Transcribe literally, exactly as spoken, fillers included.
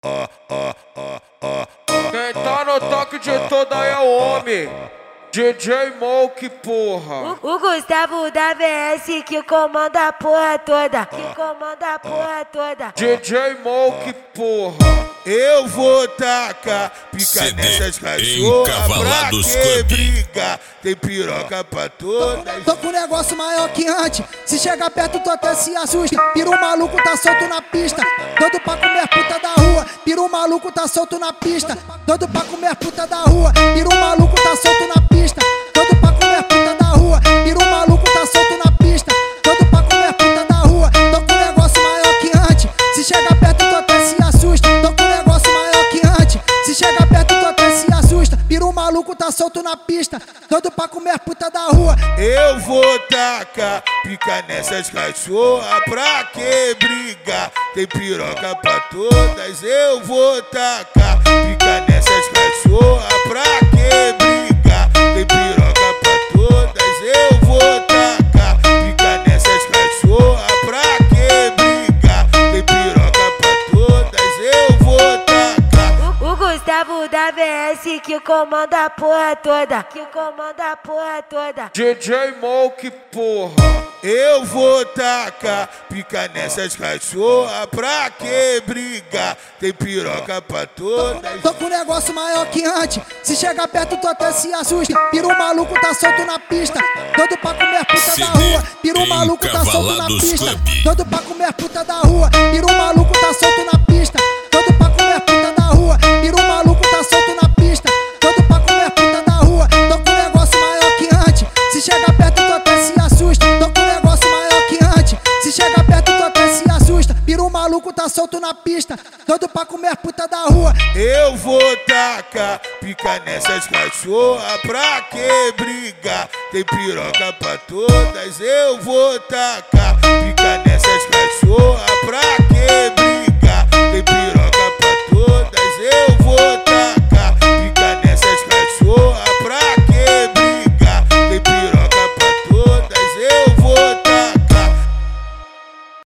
Quem tá no toque de toda é o homem, D J Moke, porra. O, o Gustavo da V S que comanda a porra toda, que comanda a porra toda. D J Moke, porra. Eu vou tacar pica nessas cachorras pra que briga. Tem piroca pra todas. Tô com um negócio maior que antes. Se chega perto tu até se assusta. Piro maluco tá solto na pista, doido pra comer puta da rua. Piro maluco tá solto na pista, doido pra comer puta da rua. Piro maluco tá solto na pista, doido pra comer puta da rua. Piro maluco tá solto na pista, doido pra comer puta da rua. Tô com um negócio maior que antes. Se chega perto tu até se assusta. Tô com um negócio maior que antes. Se chega perto tu até se assusta. Piro maluco tá solto na pista, doido pra comer puta da rua. Eu vou tacar pica nessas cachorras pra que briga. Tem piroca pra todas. Eu vou tacar pica nessas cachorras pra que briga. Tem piroca pra todas. Eu vou tacar pica nessas cachorras pra que briga. Tem piroca pra todas. Eu vou tacar. O, o Gustavo da V S que comanda a porra toda, que comanda a porra toda. D J Moke, porra. Eu vou tacar pica nessas cachorras pra que briga. Tem piroca pra todas. Tô com um negócio maior que antes. Se chega perto tu até se assusta. Piro maluco tá solto na pista, doido pra comer puta da rua. Piro maluco tá solto na pista, doido pra comer puta da rua. Piro maluco tá solto na pista, doido pra comer puta da rua. Piro maluco tá solto na pista, doido pra comer puta da rua. Tô com um negócio maior que antes. Se chega perto tu até se assusta. Tô com um negócio maior que antes. Se chega perto tu até se assusta. Piro maluco tá solto na pista, doido pra comer puta da rua. Eu vou tacar pica nessas cachorras pra que briga. Tem piroca pra todas. Eu vou tacar pica nessas cachorras pra que